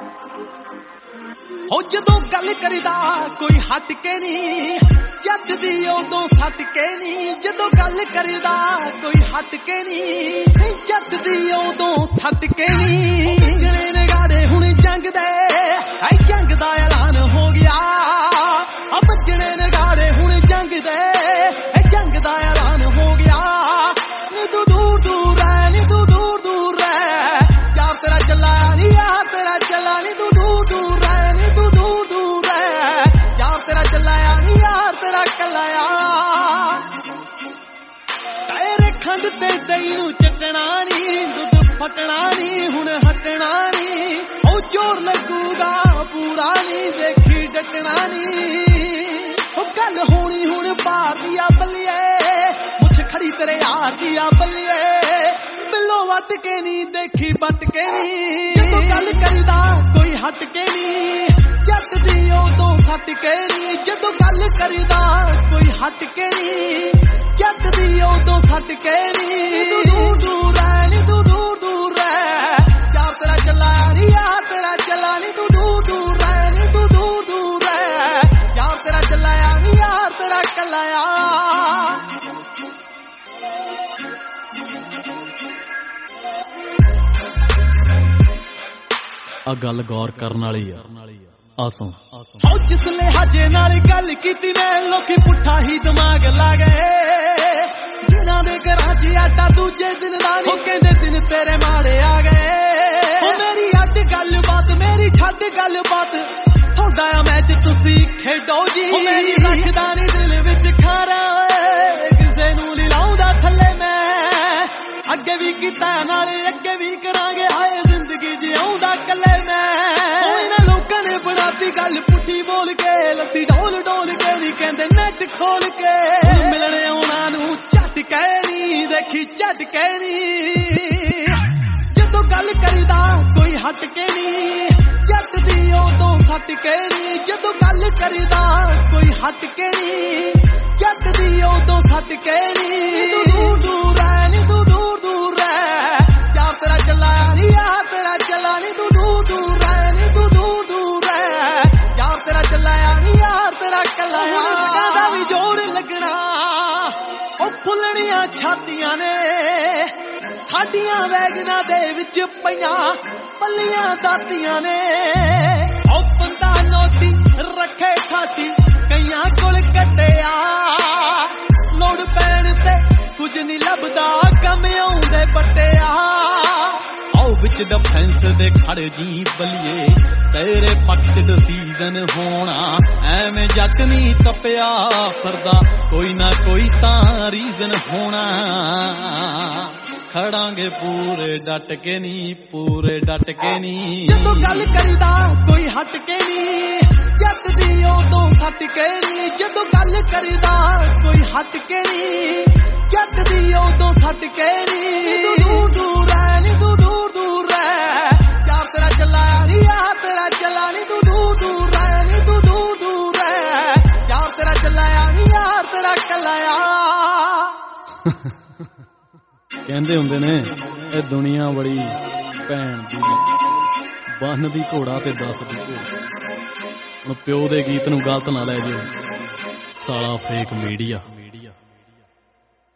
हो जदों गल करदा कोई हट के नहीं, जट दी उदों फट के नहीं। जदों गल करदा कोई हट के नहीं, जट दी उदों फट के नहीं। बजने नगाड़े हुण जंग दे, जंग दा ऐलान हो गया। बजने नगाड़े हुण जंग दे, जंग दा ऐलान हो गया। नी तू दूर दूर रह, नी तू दूर दूर रह, यार तेरा चला नी, यार तेरा चला नी। तू दूर दूर रह, नी तू दूर दूर रह, यार तेरा चलाया नी, यार तेरा कलाया। तेरे खंड ते दही नूं चटना नी, दुध फटना नी, हुण हटना नी। ओ जोर लगूगा पूरा नी, देखी डटना नी। ओ गल होनी हुण बाहर दिया बल्लिए, मुछ खड़ी तेरे यार दिया बल्लिए। बिलो वट के नी, देखी बट के नी। जदों गल करदा कोई हट के नी, जट दी उदों फट के नी। जदों गल करदा कोई हट के नी, जट दी उदों फट के नी। तू दूर दूर रह, नी तू दूर दूर रह, यार तेरा चला नी, यार तेरा चला नी। तू दूर दूर रह, नी तू दूर दूर रह, यार तेरा चलाया नी, यार तेरा कलाया। आ गल गौर करन वाली आ। आसों जिस लिहाजे नाल गल कीती मैं, लोकी पुट्ठा ही दिमाग ला गए। जिन्हां दे घरां च आटा दूजे दिन रानी, कहंदे दिन तेरे माड़े आ गए। मेरी अड गल बात, मेरी छड्ड गल बात, थोड़ा मैच तुसी खेडो जी। मेरी रखदा नी दिल विच खारा, किसे नूं नी लाउंदा थल्ले मैं। अगे भी कीता नाले अगे भी करांगे, हाय जिंदगी जिउंदा कल्ले मैं। इन्हां लोकां ने बनाती गल पुट्ठी बोल के, लत्ती डोल डोल के नी कहंदे नेट खोल के। मिलने आउणा नूं झट के नी, देखी झट के नी। जदों गल करदा कोई हट के नी, जट दी उदों फट के नी। जदों गल करदा कोई हट के नी, जट दी उदों फट के नी। तू दूर दूर रह, नी तू दूर दूर रह, यार तेरा चलाया नी, यार तेरा चला नी। तू दूर दूर रह, नी तू दूर दूर रह, यार तेरा चलाया नी, यार तेरा कलाया। दा भी जोर लगना, ओ फुलणियां छातियां ने साडियां वैगनां दे विच पईयां पल्लियां दातियां ने। ओ बंदा नोटी रखे ठाटी, कईयां कोल कट्टिया। लोड़ पैण ते कुछ नी लभदा, कम आउंदे पट्टिया। आओ विच डिफेंस दे खड़ जी बलिए, तेरे पक्ष च सीजन होना। एवें जट नी तपिया फिरदा, कोई ना कोई तां रीजन होना। खड़ांगे पूरे डट के नी, पूरे डट के नी। जदों गल करदा कोई हट के नी, जट दी उदों फट के नी। जदों गल करदा कोई हट के नी, जट दी उदों फट के नी। तू दूर दूर रह, नी तू दूर दूर रह, यार तेरा चलाया नी, यार तेरा चला नी। तू दूर दूर रह, नी तू दूर दूर रह, यार तेरा चलाया नी, यार तेरा कलाया। कहंदे हुंदे ने ए दुनिया बड़ी भैन दी, बन दी घोड़ा ते 10 दी घोड़ा। हुण प्यो दे गीत नूं गलत ना लै जिओ, साला फेक मीडिया।